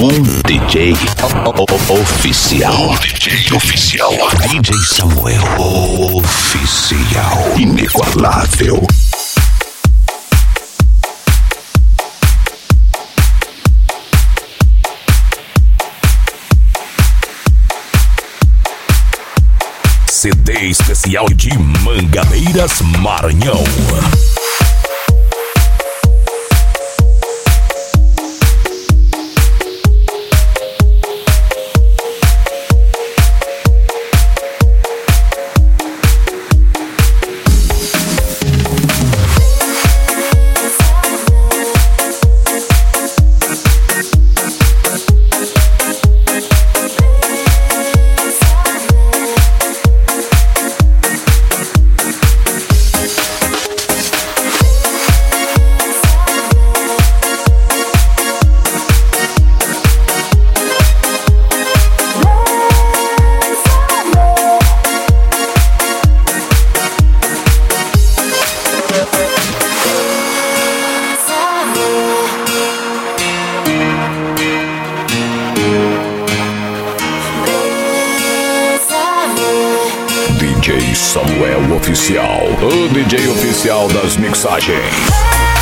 DJ oficial. DJ oficial. DJ Samuel oficial. Inigualável. CD especial de Mangabeiras, Maranhão. DJ Samuel Oficial, o DJ oficial das mixagens.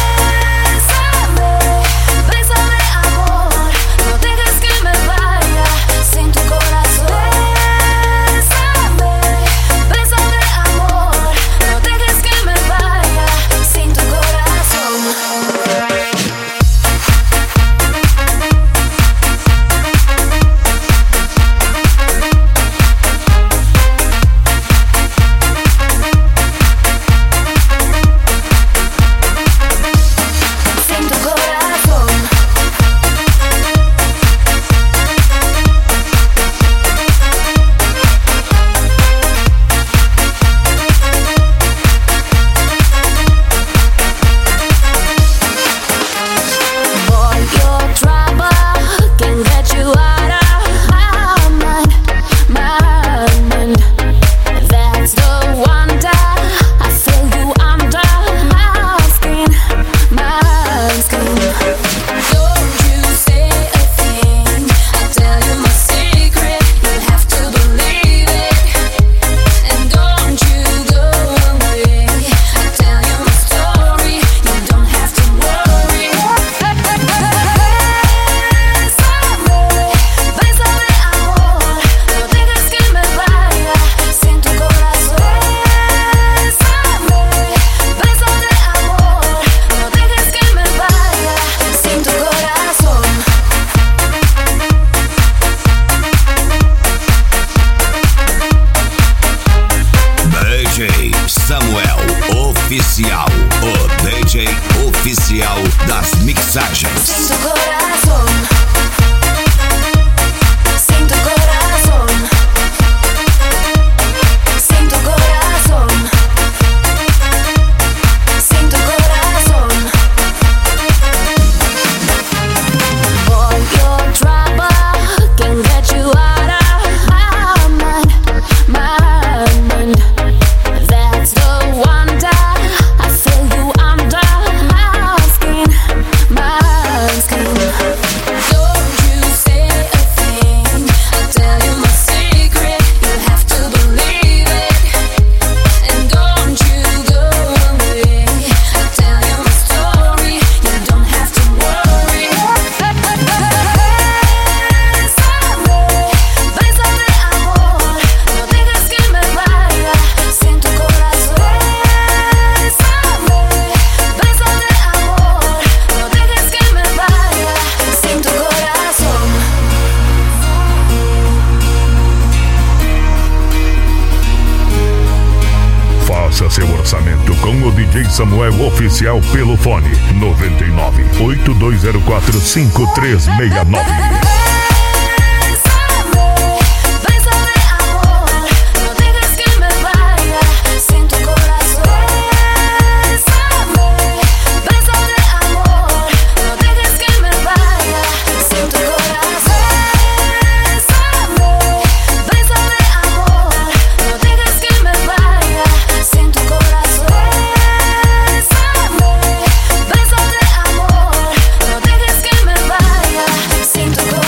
Samuel Oficial, o DJ oficial das mixagens. Sinto coração, sinto coração, sinto coração, sinto coração. All your trouble can get you out of my mind. That's the wonder. I feel you under my skin, my skin. Don't you say a thing. I tell you my secret. You have to believe it. And don't you go away. I tell you my story. You don't have to worry. Bésame, amor. No dejes que me vaya. Siento corazón. Bésame, amor. No dejes que me vaya. Siento corazón. Faça seu orçamento com o DJ Samuel Oficial pelo fone 99 8204 5369. Bésame, amor. No dejes que me vaya. Siento corazón. Bésame, amor. No dejes que me vaya. Siento corazón. Bésame, amor. No dejes que me vaya. Siento corazón. Bésame, amor. No dejes que me vaya. Siento corazón.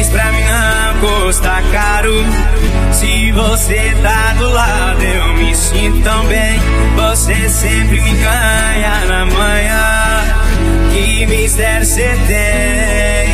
feliz pra mim não custa caro. Se você tá do lado eu me sinto tão bem. Você sempre me ganha na manhã. Que mistério cê tem?